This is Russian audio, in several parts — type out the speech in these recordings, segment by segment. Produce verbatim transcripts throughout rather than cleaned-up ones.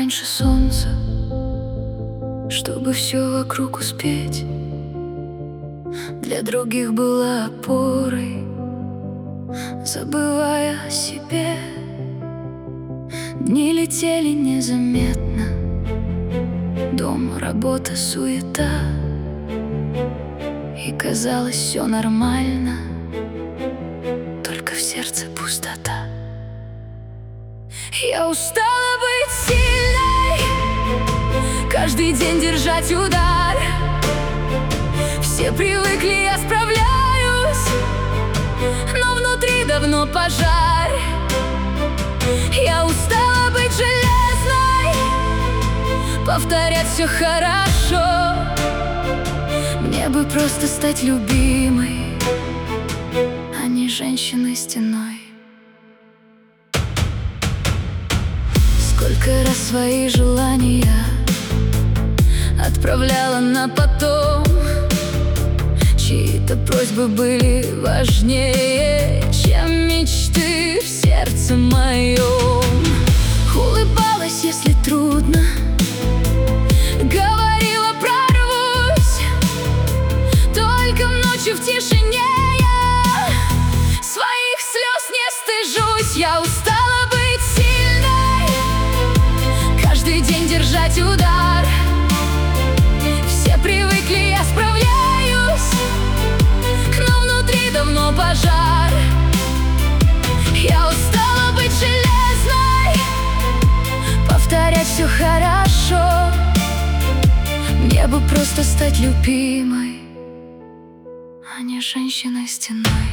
раньше солнца, чтобы все вокруг успеть. Для других была опорой, забывая о себе. Дни летели незаметно, дом, работа, суета. И казалось, все нормально, только в сердце пустота. Я устала быть сильной, каждый день держать удар. Все привыкли, я справляюсь, но внутри давно пожар. Я устала быть железной, повторять все хорошо. Мне бы просто стать любимой, а не женщиной-стеной. Сколько раз свои желания отправляла на потом, чьи-то просьбы были важнее, чем мечты в сердце моем. Улыбалась, если трудно, говорила, прорвусь. Только ночью в тишине я своих слез не стыжусь. Я устала быть сильной, каждый день держать удар. Все привыкли, я справляюсь, но внутри давно пожар. Я устала быть железной, повторять все хорошо. Мне бы просто стать любимой, а не женщиной-стеной.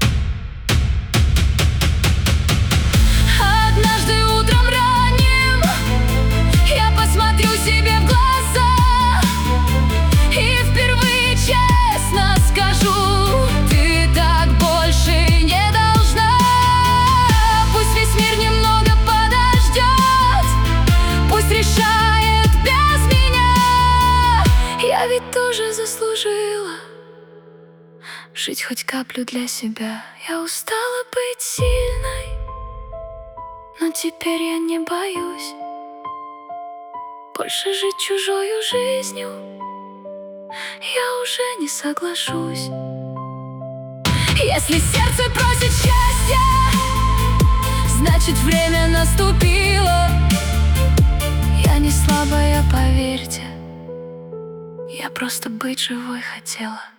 Однажды утром ранним я посмотрю себе в глаза и впервые честно скажу: ты так больше не должна. Пусть весь мир немного подождет, пусть решает без меня. Я ведь тоже заслужила жить хоть каплю для себя. Я устала быть сильной, но теперь я не боюсь больше жить чужою жизнью. Я уже не соглашусь. Если сердце просит счастья, значит время наступило. Я не слабая, поверьте, я просто быть живой хотела.